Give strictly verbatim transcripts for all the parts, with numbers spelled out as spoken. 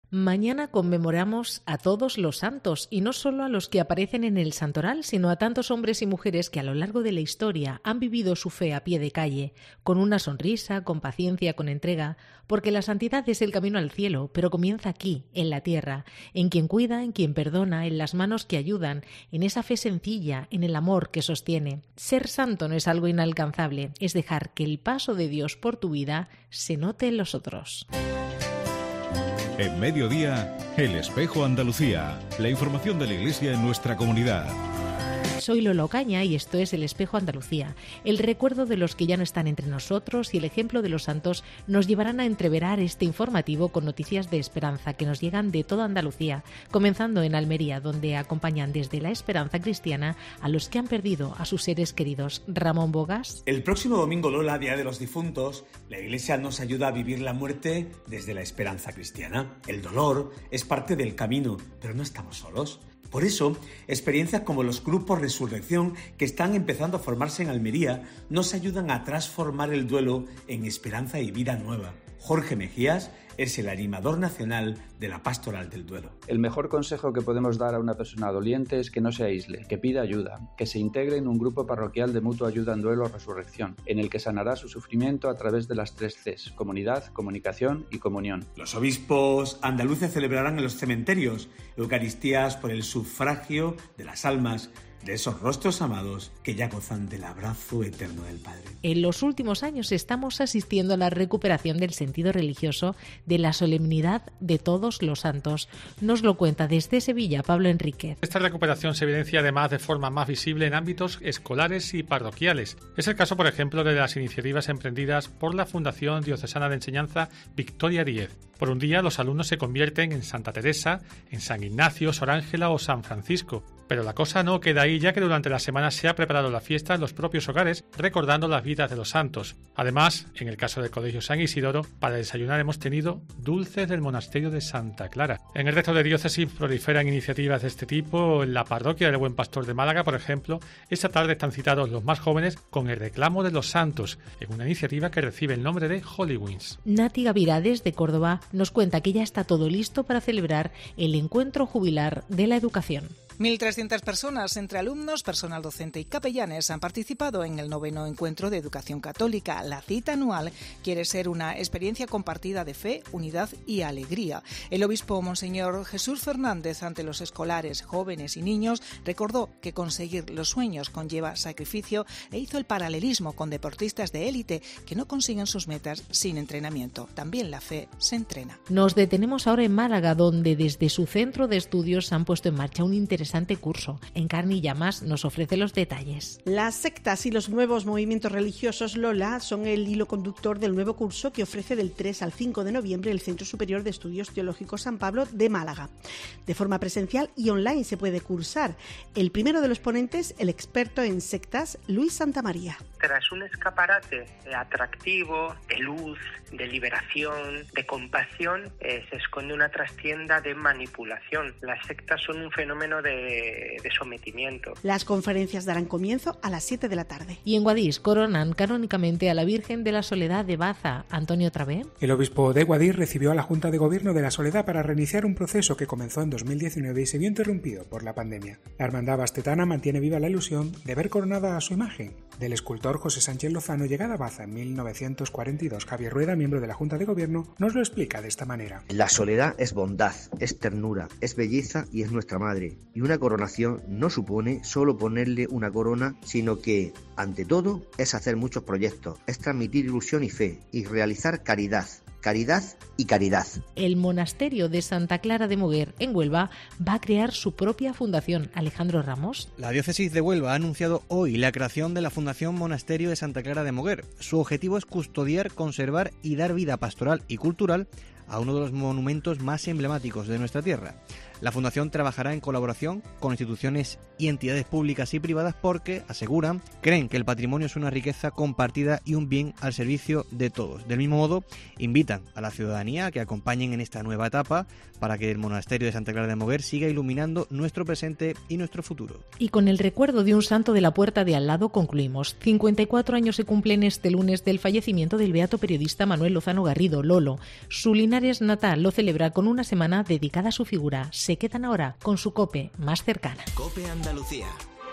Mañana conmemoramos a todos los santos, y no solo a los que aparecen en el santoral, sino a tantos hombres y mujeres que a lo largo de la historia han vivido su fe a pie de calle, con una sonrisa, con paciencia, con entrega, porque la santidad es el camino al cielo, pero comienza aquí, en la tierra, en quien cuida, en quien perdona, en las manos que ayudan, en esa fe sencilla, en el amor que sostiene. Ser santo no es algo inalcanzable, es dejar que el paso de Dios por tu vida se note en los otros. En Mediodía, El Espejo Andalucía. La información de la Iglesia en nuestra comunidad. Soy Lola Ocaña y esto es El Espejo Andalucía. El recuerdo de los que ya no están entre nosotros y el ejemplo de los santos nos llevarán a entreverar este informativo con noticias de esperanza que nos llegan de toda Andalucía, comenzando en Almería, donde acompañan desde la esperanza cristiana a los que han perdido a sus seres queridos. Ramón Bogas. El próximo domingo, Lola, Día de los Difuntos, la Iglesia nos ayuda a vivir la muerte desde la esperanza cristiana. El dolor es parte del camino, pero no estamos solos. Por eso, experiencias como los grupos Resurrección que están empezando a formarse en Almería nos ayudan a transformar el duelo en esperanza y vida nueva. Jorge Mejías es el animador nacional de la Pastoral del Duelo. El mejor consejo que podemos dar a una persona doliente es que no se aísle, que pida ayuda, que se integre en un grupo parroquial de mutua ayuda en duelo o resurrección, en el que sanará su sufrimiento a través de las tres Cs: comunidad, comunicación y comunión. Los obispos andaluces celebrarán en los cementerios Eucaristías por el sufragio de las almas de esos rostros amados que ya gozan del abrazo eterno del Padre. En los últimos años estamos asistiendo a la recuperación del sentido religioso de la solemnidad de todos los santos. Nos lo cuenta desde Sevilla Pablo Enríquez. Esta recuperación se evidencia además de forma más visible en ámbitos escolares y parroquiales. Es el caso, por ejemplo, de las iniciativas emprendidas por la Fundación Diocesana de Enseñanza Victoria Díez. Por un día los alumnos se convierten en Santa Teresa, en San Ignacio, Sor Ángela o San Francisco. Pero la cosa no queda ahí, ya que durante la semana se ha preparado la fiesta en los propios hogares, recordando las vidas de los santos. Además, en el caso del Colegio San Isidoro, para desayunar hemos tenido dulces del monasterio de Santa Clara. En el resto de diócesis proliferan iniciativas de este tipo. En la parroquia del Buen Pastor de Málaga, por ejemplo, esta tarde están citados los más jóvenes con el reclamo de los santos, en una iniciativa que recibe el nombre de Holy Wings. Nati Gavirades, de Córdoba, nos cuenta que ya está todo listo para celebrar el encuentro jubilar de la educación. mil trescientas personas, entre alumnos, personal docente y capellanes, han participado en el noveno encuentro de educación católica. La cita anual quiere ser una experiencia compartida de fe, unidad y alegría. El obispo Monseñor Jesús Fernández, ante los escolares, jóvenes y niños, recordó que conseguir los sueños conlleva sacrificio e hizo el paralelismo con deportistas de élite que no consiguen sus metas sin entrenamiento. También la fe se entrena. Nos detenemos ahora en Málaga, donde desde su centro de estudios han puesto en marcha un interesante curso. Encarni Llamas nos ofrece los detalles. Las sectas y los nuevos movimientos religiosos, Lola, son el hilo conductor del nuevo curso que ofrece del tres al cinco de noviembre el Centro Superior de Estudios Teológicos San Pablo de Málaga. De forma presencial y online se puede cursar. El primero de los ponentes, el experto en sectas, Luis Santamaría. Tras un escaparate atractivo, de luz, de liberación, de compasión, eh, se esconde una trastienda de manipulación. Las sectas son un fenómeno de, de sometimiento. Las conferencias darán comienzo a las siete de la tarde. Y en Guadix coronan canónicamente a la Virgen de la Soledad de Baza. Antonio Travé. El obispo de Guadix recibió a la Junta de Gobierno de la Soledad para reiniciar un proceso que comenzó en dos mil diecinueve y se vio interrumpido por la pandemia. La hermandad bastetana mantiene viva la ilusión de ver coronada a su imagen. Del escultor José Sánchez Lozano, llegada a Baza en mil novecientos cuarenta y dos, Javier Rueda, miembro de la Junta de Gobierno, nos lo explica de esta manera. La soledad es bondad, es ternura, es belleza y es nuestra madre. Y una coronación no supone solo ponerle una corona, sino que, ante todo, es hacer muchos proyectos, es transmitir ilusión y fe, y realizar caridad. Caridad y caridad. El monasterio de Santa Clara de Moguer, en Huelva, va a crear su propia fundación. Alejandro Ramos. La diócesis de Huelva ha anunciado hoy la creación de la Fundación Monasterio de Santa Clara de Moguer. Su objetivo es custodiar, conservar y dar vida pastoral y cultural a uno de los monumentos más emblemáticos de nuestra tierra. La Fundación trabajará en colaboración con instituciones y entidades públicas y privadas porque, aseguran, creen que el patrimonio es una riqueza compartida y un bien al servicio de todos. Del mismo modo, invitan a la ciudadanía a que acompañen en esta nueva etapa para que el monasterio de Santa Clara de Moguer siga iluminando nuestro presente y nuestro futuro. Y con el recuerdo de un santo de la puerta de al lado concluimos. cincuenta y cuatro años se cumplen este lunes del fallecimiento del beato periodista Manuel Lozano Garrido, Lolo. Su linaje Linares Natal lo celebra con una semana dedicada a su figura. Se quedan ahora con su COPE más cercana. COPE Andalucía.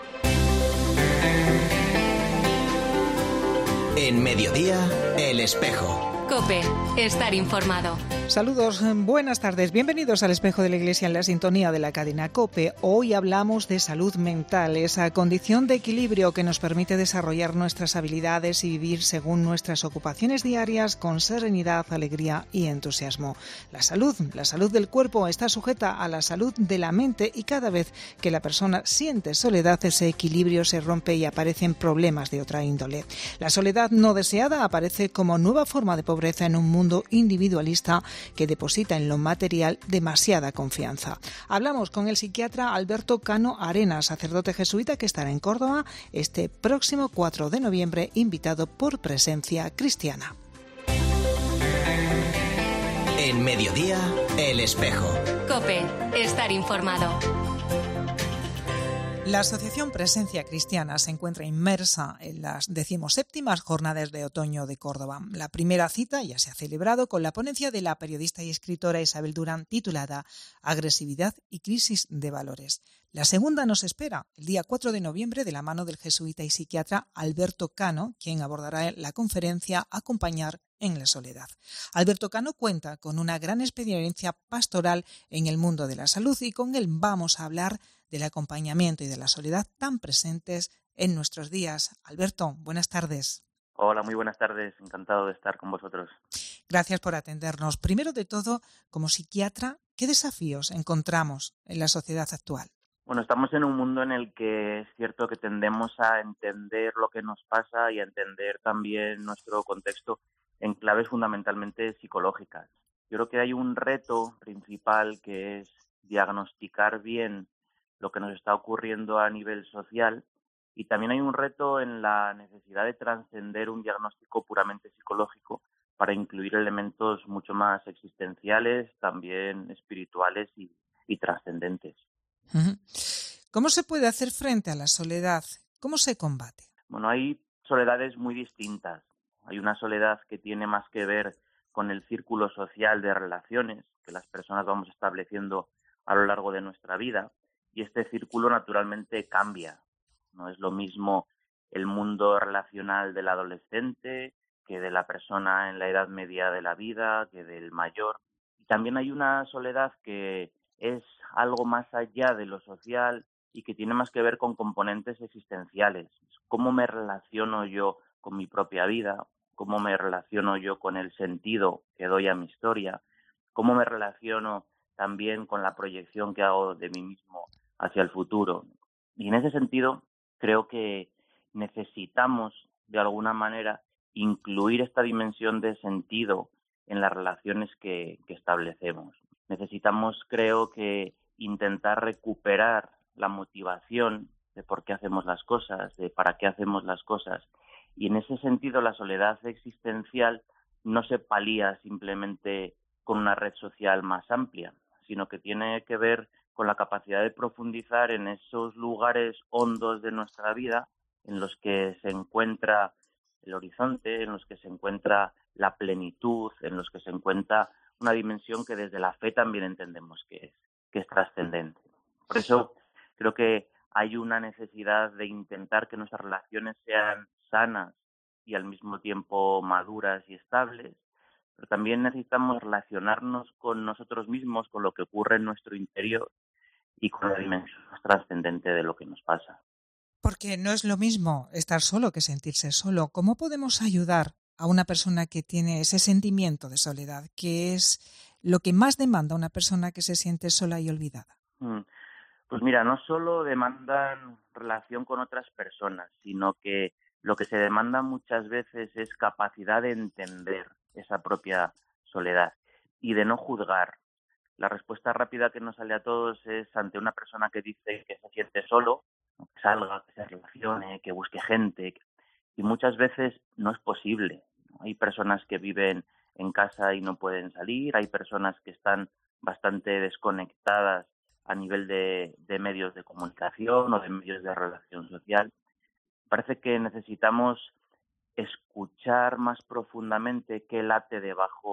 En Mediodía, El Espejo. COPE, estar informado. Saludos, buenas tardes, bienvenidos al Espejo de la Iglesia en la sintonía de la cadena COPE. Hoy hablamos de salud mental, esa condición de equilibrio que nos permite desarrollar nuestras habilidades y vivir según nuestras ocupaciones diarias con serenidad, alegría y entusiasmo. La salud, la salud del cuerpo está sujeta a la salud de la mente y cada vez que la persona siente soledad, ese equilibrio se rompe y aparecen problemas de otra índole. La soledad no deseada aparece como nueva forma de pobreza en un mundo individualista que deposita en lo material demasiada confianza. Hablamos con el psiquiatra Alberto Cano Arenas, sacerdote jesuita que estará en Córdoba este próximo cuatro de noviembre, invitado por Presencia Cristiana. En Mediodía, El Espejo. COPE, estar informado. La Asociación Presencia Cristiana se encuentra inmersa en las decimoséptimas Jornadas de Otoño de Córdoba. La primera cita ya se ha celebrado con la ponencia de la periodista y escritora Isabel Durán titulada Agresividad y crisis de valores. La segunda nos espera el día cuatro de noviembre de la mano del jesuita y psiquiatra Alberto Cano, quien abordará la conferencia Acompañar en la soledad. Alberto Cano cuenta con una gran experiencia pastoral en el mundo de la salud y con él vamos a hablar del acompañamiento y de la soledad tan presentes en nuestros días. Alberto, buenas tardes. Hola, muy buenas tardes. Encantado de estar con vosotros. Gracias por atendernos. Primero de todo, como psiquiatra, ¿qué desafíos encontramos en la sociedad actual? Bueno, estamos en un mundo en el que es cierto que tendemos a entender lo que nos pasa y a entender también nuestro contexto en claves fundamentalmente psicológicas. Yo creo que hay un reto principal que es diagnosticar bien lo que nos está ocurriendo a nivel social y también hay un reto en la necesidad de trascender un diagnóstico puramente psicológico para incluir elementos mucho más existenciales, también espirituales y, y trascendentes. ¿Cómo se puede hacer frente a la soledad? ¿Cómo se combate? Bueno, hay soledades muy distintas. Hay una soledad que tiene más que ver con el círculo social de relaciones que las personas vamos estableciendo a lo largo de nuestra vida. Y este círculo naturalmente cambia. No es lo mismo el mundo relacional del adolescente que de la persona en la edad media de la vida, que del mayor. Y también hay una soledad que es algo más allá de lo social y que tiene más que ver con componentes existenciales. ¿Cómo me relaciono yo con mi propia vida? ¿Cómo me relaciono yo con el sentido que doy a mi historia? ¿Cómo me relaciono también con la proyección que hago de mí mismo hacia el futuro? Y en ese sentido, creo que necesitamos, de alguna manera, incluir esta dimensión de sentido en las relaciones que, que establecemos. Necesitamos, creo que, intentar recuperar la motivación de por qué hacemos las cosas, de para qué hacemos las cosas. Y en ese sentido, la soledad existencial no se palía simplemente con una red social más amplia, sino que tiene que ver con la capacidad de profundizar en esos lugares hondos de nuestra vida en los que se encuentra el horizonte, en los que se encuentra la plenitud, en los que se encuentra una dimensión que desde la fe también entendemos que es, que es trascendente. Por eso creo que hay una necesidad de intentar que nuestras relaciones sean sanas y al mismo tiempo maduras y estables, pero también necesitamos relacionarnos con nosotros mismos, con lo que ocurre en nuestro interior y con la dimensión más trascendente de lo que nos pasa. Porque no es lo mismo estar solo que sentirse solo. ¿Cómo podemos ayudar a una persona que tiene ese sentimiento de soledad, que es lo que más demanda una persona que se siente sola y olvidada? Pues mira, no solo demandan relación con otras personas, sino que lo que se demanda muchas veces es capacidad de entender esa propia soledad y de no juzgar. La respuesta rápida que nos sale a todos es ante una persona que dice que se siente solo, que salga, que se relacione, que busque gente. Y muchas veces no es posible. Hay personas que viven en casa y no pueden salir, hay personas que están bastante desconectadas a nivel de, de medios de comunicación o de medios de relación social. Parece que necesitamos escuchar más profundamente qué late debajo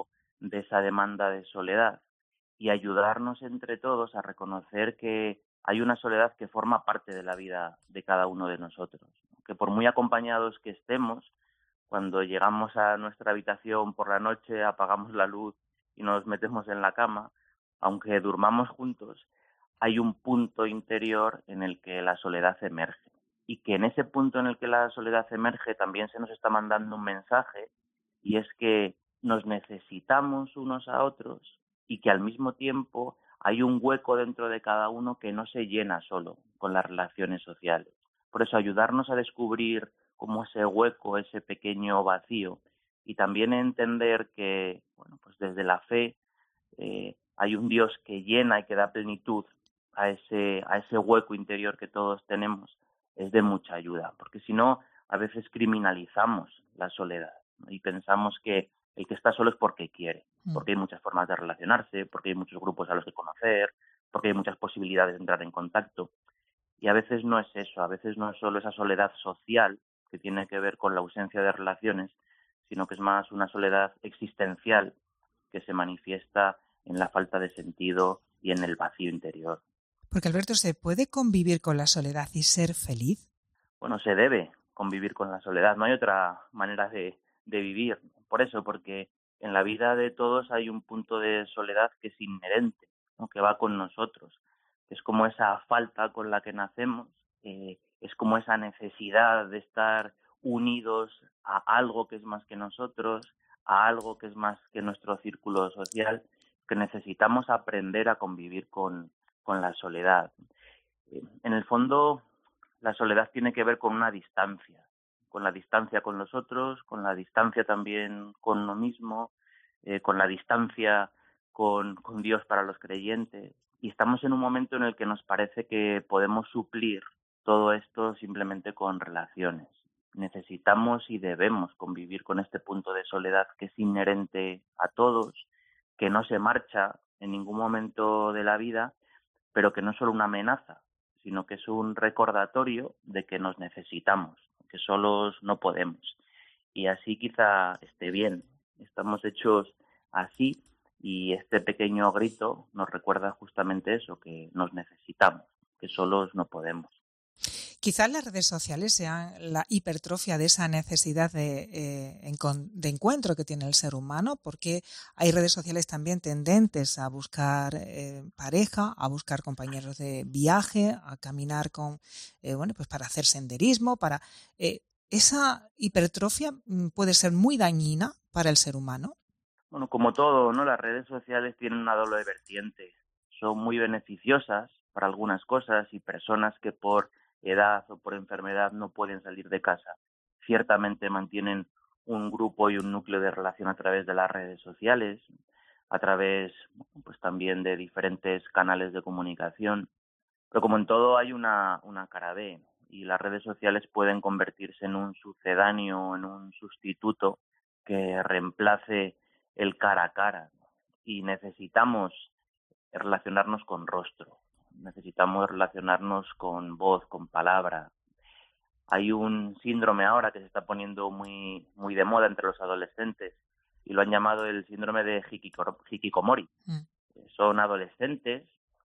de esa demanda de soledad y ayudarnos entre todos a reconocer que hay una soledad que forma parte de la vida de cada uno de nosotros, que por muy acompañados que estemos, cuando llegamos a nuestra habitación por la noche, apagamos la luz y nos metemos en la cama, aunque durmamos juntos, hay un punto interior en el que la soledad emerge. Y que en ese punto en el que la soledad emerge también se nos está mandando un mensaje, y es que nos necesitamos unos a otros y que al mismo tiempo hay un hueco dentro de cada uno que no se llena solo con las relaciones sociales. Por eso ayudarnos a descubrir como ese hueco, ese pequeño vacío, y también entender que, bueno, pues desde la fe eh, hay un Dios que llena y que da plenitud a ese, a ese hueco interior que todos tenemos, es de mucha ayuda, porque si no, a veces criminalizamos la soledad, ¿no? Y pensamos que el que está solo es porque quiere, porque hay muchas formas de relacionarse, porque hay muchos grupos a los que conocer, porque hay muchas posibilidades de entrar en contacto. Y a veces no es eso, a veces no es solo esa soledad social que tiene que ver con la ausencia de relaciones, sino que es más una soledad existencial que se manifiesta en la falta de sentido y en el vacío interior. Porque, Alberto, ¿se puede convivir con la soledad y ser feliz? Bueno, se debe convivir con la soledad, no hay otra manera de, de vivir. Por eso, porque en la vida de todos hay un punto de soledad que es inherente, ¿no? Que va con nosotros. Es como esa falta con la que nacemos, eh, es como esa necesidad de estar unidos a algo que es más que nosotros, a algo que es más que nuestro círculo social, que necesitamos aprender a convivir con, con la soledad. Eh, en el fondo, la soledad tiene que ver con una distancia, con la distancia con los otros, con la distancia también con uno mismo, eh, con la distancia con, con Dios para los creyentes. Y estamos en un momento en el que nos parece que podemos suplir todo esto simplemente con relaciones. Necesitamos y debemos convivir con este punto de soledad que es inherente a todos, que no se marcha en ningún momento de la vida, pero que no es solo una amenaza, sino que es un recordatorio de que nos necesitamos, que solos no podemos. Y así quizá esté bien. Estamos hechos así y este pequeño grito nos recuerda justamente eso, que nos necesitamos, que solos no podemos. Quizás las redes sociales sean la hipertrofia de esa necesidad de, eh, de encuentro que tiene el ser humano, porque hay redes sociales también tendentes a buscar eh, pareja, a buscar compañeros de viaje, a caminar con, eh, bueno, pues para hacer senderismo, para eh, esa hipertrofia puede ser muy dañina para el ser humano. Bueno, como todo, ¿no? Las redes sociales tienen una doble vertiente. Son muy beneficiosas para algunas cosas y personas que por edad o por enfermedad no pueden salir de casa, ciertamente mantienen un grupo y un núcleo de relación a través de las redes sociales, a través pues también de diferentes canales de comunicación, pero como en todo hay una, una cara B y las redes sociales pueden convertirse en un sucedáneo, en un sustituto que reemplace el cara a cara, y necesitamos relacionarnos con rostro. Necesitamos relacionarnos con voz, con palabra. Hay un síndrome ahora que se está poniendo muy muy de moda entre los adolescentes y lo han llamado el síndrome de hikikomori. Mm. Son adolescentes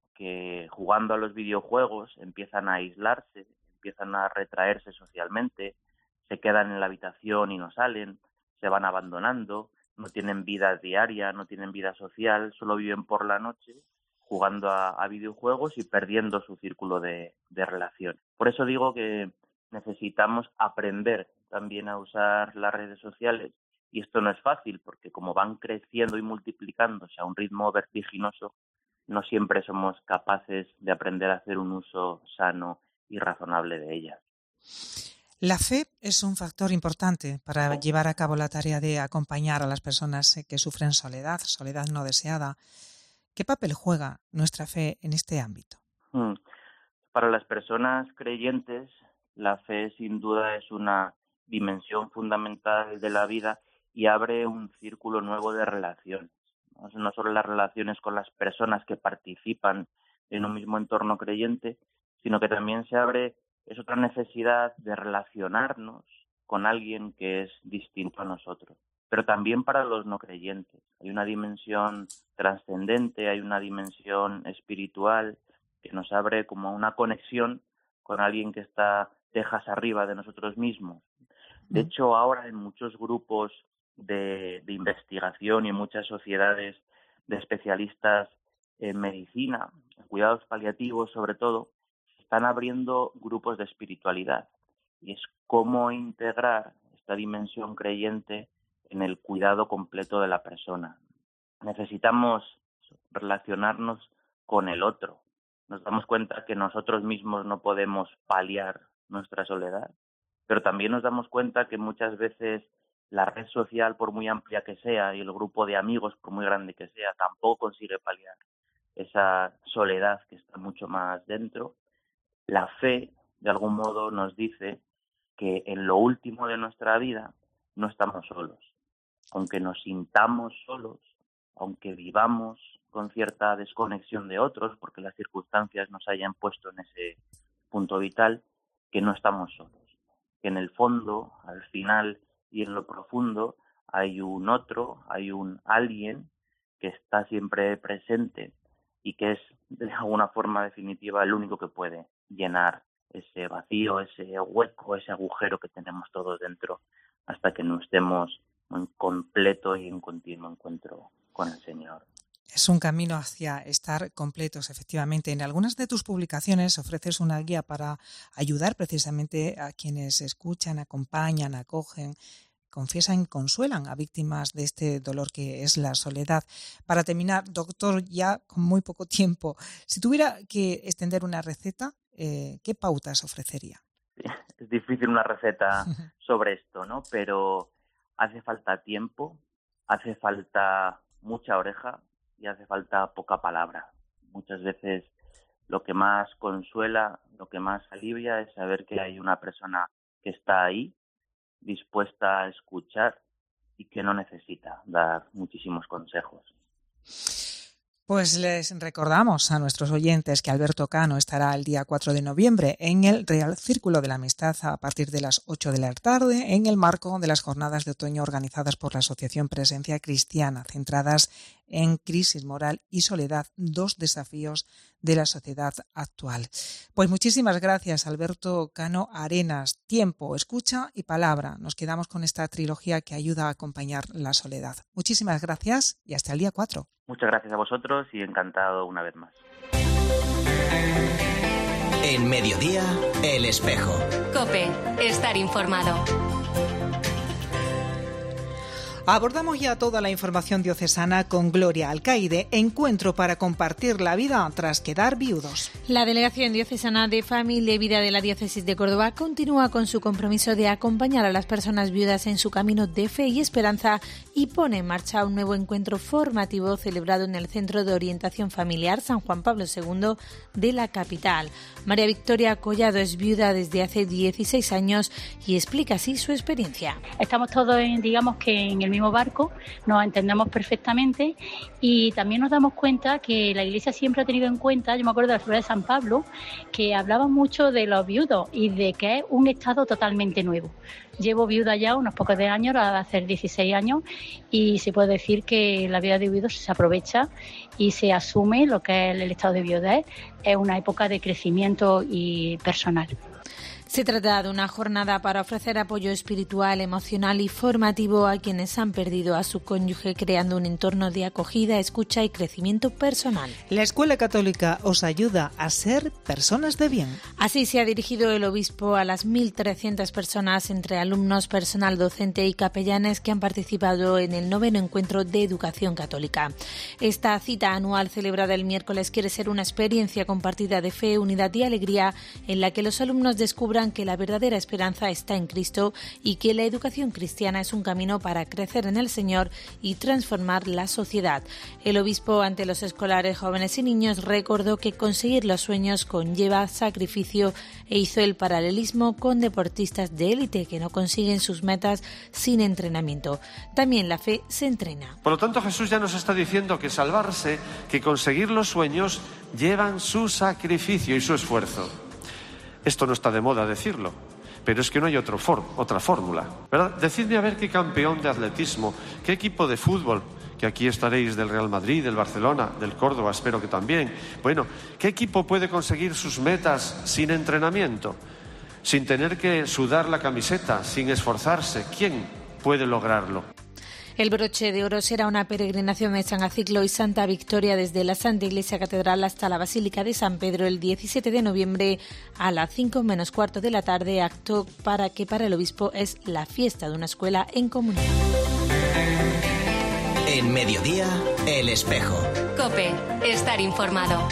que jugando a los videojuegos empiezan a aislarse, empiezan a retraerse socialmente, se quedan en la habitación y no salen, se van abandonando, no tienen vida diaria, no tienen vida social, solo viven por la noche jugando a, a videojuegos y perdiendo su círculo de, de relaciones. Por eso digo que necesitamos aprender también a usar las redes sociales, y esto no es fácil porque como van creciendo y multiplicándose a un ritmo vertiginoso, no siempre somos capaces de aprender a hacer un uso sano y razonable de ellas. La fe es un factor importante para llevar a cabo la tarea de acompañar a las personas que sufren soledad, soledad no deseada. ¿Qué papel juega nuestra fe en este ámbito? Hmm. Para las personas creyentes, la fe sin duda es una dimensión fundamental de la vida y abre un círculo nuevo de relaciones. No solo las relaciones con las personas que participan en un mismo entorno creyente, sino que también se abre es otra necesidad de relacionarnos con alguien que es distinto a nosotros. pero también para los no creyentes. Hay una dimensión trascendente, hay una dimensión espiritual que nos abre como una conexión con alguien que está tejas arriba de nosotros mismos. De hecho, ahora en muchos grupos de, de investigación y en muchas sociedades de especialistas en medicina, en cuidados paliativos sobre todo, se están abriendo grupos de espiritualidad. Y es cómo integrar esta dimensión creyente en el cuidado completo de la persona. Necesitamos relacionarnos con el otro. Nos damos cuenta que nosotros mismos no podemos paliar nuestra soledad, pero también nos damos cuenta que muchas veces la red social, por muy amplia que sea, y el grupo de amigos, por muy grande que sea, tampoco consigue paliar esa soledad que está mucho más dentro. La fe, de algún modo, nos dice que en lo último de nuestra vida no estamos solos. Aunque nos sintamos solos, aunque vivamos con cierta desconexión de otros, porque las circunstancias nos hayan puesto en ese punto vital, que no estamos solos. Que en el fondo, al final y en lo profundo, hay un otro, hay un alguien que está siempre presente y que es de alguna forma definitiva el único que puede llenar ese vacío, ese hueco, ese agujero que tenemos todos dentro, hasta que no estemos en completo y en continuo encuentro con el Señor. Es un camino hacia estar completos, efectivamente. En algunas de tus publicaciones ofreces una guía para ayudar precisamente a quienes escuchan, acompañan, acogen, confiesan y consuelan a víctimas de este dolor que es la soledad. Para terminar, doctor, ya con muy poco tiempo, si tuviera que extender una receta, eh, ¿qué pautas ofrecería? Es difícil una receta sobre esto, ¿no? Pero hace falta tiempo, hace falta mucha oreja y hace falta poca palabra. Muchas veces lo que más consuela, lo que más alivia es saber que hay una persona que está ahí, dispuesta a escuchar y que no necesita dar muchísimos consejos. Pues les recordamos a nuestros oyentes que Alberto Cano estará el día cuatro de noviembre en el Real Círculo de la Amistad a partir de las ocho de la tarde en el marco de las jornadas de otoño organizadas por la Asociación Presencia Cristiana, centradas en crisis moral y soledad, dos desafíos de la sociedad actual. Pues muchísimas gracias, Alberto Cano Arenas. Tiempo, escucha y palabra. Nos quedamos con esta trilogía que ayuda a acompañar la soledad. Muchísimas gracias y hasta el día cuatro. Muchas gracias a vosotros y encantado una vez más. En Mediodía, El Espejo. COPE, estar informado. Abordamos ya toda la información diocesana con Gloria Alcaide, encuentro para compartir la vida tras quedar viudos. La Delegación Diocesana de Familia y Vida de la Diócesis de Córdoba continúa con su compromiso de acompañar a las personas viudas en su camino de fe y esperanza y pone en marcha un nuevo encuentro formativo celebrado en el Centro de Orientación Familiar San Juan Pablo segundo de la capital. María Victoria Collado es viuda desde hace dieciséis años y explica así su experiencia. Estamos todos, en, digamos que en el mismo barco, nos entendemos perfectamente y también nos damos cuenta que la Iglesia siempre ha tenido en cuenta, yo me acuerdo de la figura de San Pablo, que hablaba mucho de los viudos y de que es un estado totalmente nuevo. Llevo viuda ya unos pocos de años, va a hacer dieciséis años, y se puede decir que la vida de viudos se aprovecha y se asume lo que es el estado de viudez, es una época de crecimiento y personal. Se trata de una jornada para ofrecer apoyo espiritual, emocional y formativo a quienes han perdido a su cónyuge, creando un entorno de acogida, escucha y crecimiento personal. La Escuela Católica os ayuda a ser personas de bien. Así se ha dirigido el obispo a las mil trescientas personas, entre alumnos, personal docente y capellanes, que han participado en el noveno encuentro de educación católica. Esta cita anual celebrada el miércoles quiere ser una experiencia compartida de fe, unidad y alegría, en la que los alumnos descubran que la verdadera esperanza está en Cristo y que la educación cristiana es un camino para crecer en el Señor y transformar la sociedad. El obispo, ante los escolares, jóvenes y niños, recordó que conseguir los sueños conlleva sacrificio e hizo el paralelismo con deportistas de élite que no consiguen sus metas sin entrenamiento. También la fe se entrena. Por lo tanto, Jesús ya nos está diciendo que salvarse, que conseguir los sueños llevan su sacrificio y su esfuerzo. Esto no está de moda decirlo, pero es que no hay otro for, otra fórmula, ¿verdad? Decidme a ver qué campeón de atletismo, qué equipo de fútbol, que aquí estaréis del Real Madrid, del Barcelona, del Córdoba, espero que también. Bueno, ¿qué equipo puede conseguir sus metas sin entrenamiento? Sin tener que sudar la camiseta, sin esforzarse. ¿Quién puede lograrlo? El broche de oro será una peregrinación de San Aciclo y Santa Victoria desde la Santa Iglesia Catedral hasta la Basílica de San Pedro el diecisiete de noviembre a las cinco menos cuarto de la tarde, acto para que para el obispo es la fiesta de una escuela en comunidad. En Mediodía, El Espejo. COPE, estar informado.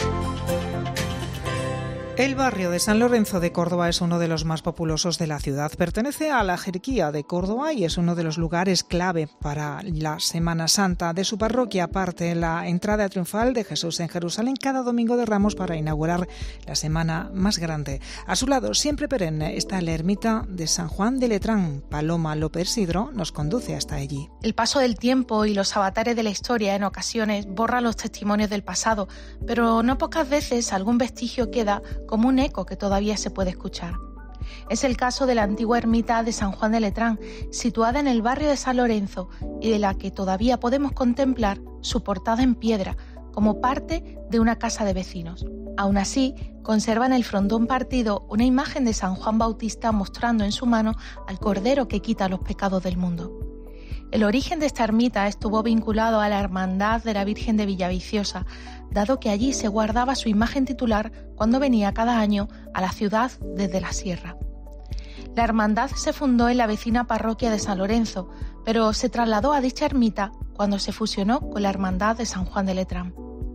El barrio de San Lorenzo de Córdoba es uno de los más populosos de la ciudad. Pertenece a la jerarquía de Córdoba y es uno de los lugares clave para la Semana Santa. De su parroquia parte la entrada triunfal de Jesús en Jerusalén cada domingo de Ramos para inaugurar la semana más grande. A su lado, siempre perenne, está la ermita de San Juan de Letrán. Paloma López Sidro nos conduce hasta allí. El paso del tiempo y los avatares de la historia en ocasiones borran los testimonios del pasado, pero no pocas veces algún vestigio queda como un eco que todavía se puede escuchar. Es el caso de la antigua ermita de San Juan de Letrán, situada en el barrio de San Lorenzo y de la que todavía podemos contemplar su portada en piedra como parte de una casa de vecinos. Aún así, conserva en el frontón partido una imagen de San Juan Bautista mostrando en su mano al Cordero que quita los pecados del mundo. El origen de esta ermita estuvo vinculado a la Hermandad de la Virgen de Villaviciosa, dado que allí se guardaba su imagen titular cuando venía cada año a la ciudad desde la sierra. La hermandad se fundó en la vecina parroquia de San Lorenzo, pero se trasladó a dicha ermita cuando se fusionó con la hermandad de San Juan de Letrán.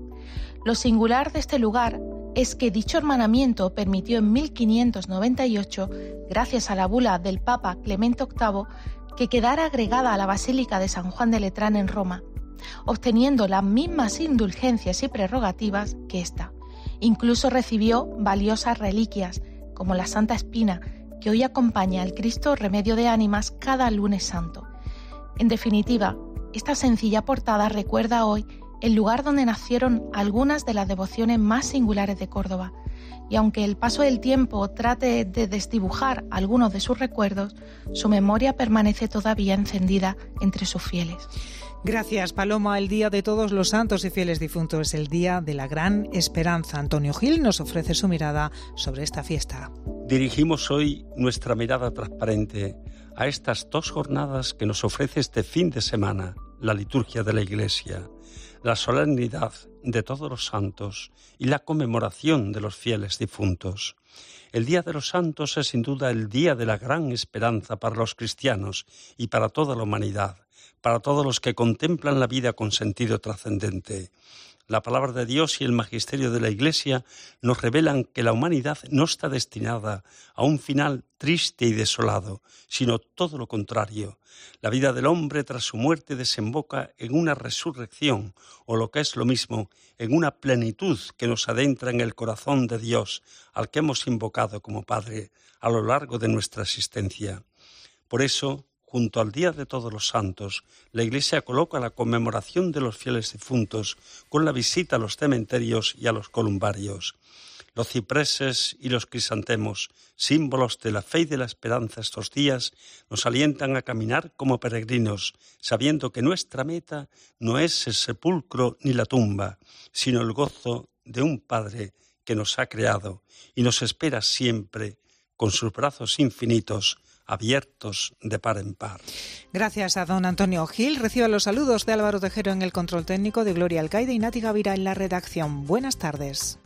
Lo singular de este lugar es que dicho hermanamiento permitió en mil quinientos noventa y ocho, gracias a la bula del Papa Clemente octavo, que quedara agregada a la Basílica de San Juan de Letrán en Roma, obteniendo las mismas indulgencias y prerrogativas que ésta. Incluso recibió valiosas reliquias, como la Santa Espina, que hoy acompaña al Cristo Remedio de Ánimas cada lunes santo. En definitiva, esta sencilla portada recuerda hoy el lugar donde nacieron algunas de las devociones más singulares de Córdoba, y aunque el paso del tiempo trate de desdibujar algunos de sus recuerdos, su memoria permanece todavía encendida entre sus fieles. Gracias, Paloma. El Día de Todos los Santos y Fieles Difuntos es el Día de la Gran Esperanza. Antonio Gil nos ofrece su mirada sobre esta fiesta. Dirigimos hoy nuestra mirada transparente a estas dos jornadas que nos ofrece este fin de semana la liturgia de la Iglesia, la solemnidad de todos los santos y la conmemoración de los fieles difuntos. El Día de los Santos es sin duda el día de la gran esperanza para los cristianos y para toda la humanidad, para todos los que contemplan la vida con sentido trascendente. La palabra de Dios y el magisterio de la Iglesia nos revelan que la humanidad no está destinada a un final triste y desolado, sino todo lo contrario. La vida del hombre tras su muerte desemboca en una resurrección, o lo que es lo mismo, en una plenitud que nos adentra en el corazón de Dios, al que hemos invocado como Padre a lo largo de nuestra existencia. Por eso, junto al Día de Todos los Santos, la Iglesia coloca la conmemoración de los fieles difuntos con la visita a los cementerios y a los columbarios. Los cipreses y los crisantemos, símbolos de la fe y de la esperanza estos días, nos alientan a caminar como peregrinos, sabiendo que nuestra meta no es el sepulcro ni la tumba, sino el gozo de un Padre que nos ha creado y nos espera siempre con sus brazos infinitos, abiertos de par en par. Gracias a don Antonio Gil. Reciba los saludos de Álvaro Tejero en el control técnico, de Gloria Alcaide y Nati Gavira en la redacción. Buenas tardes.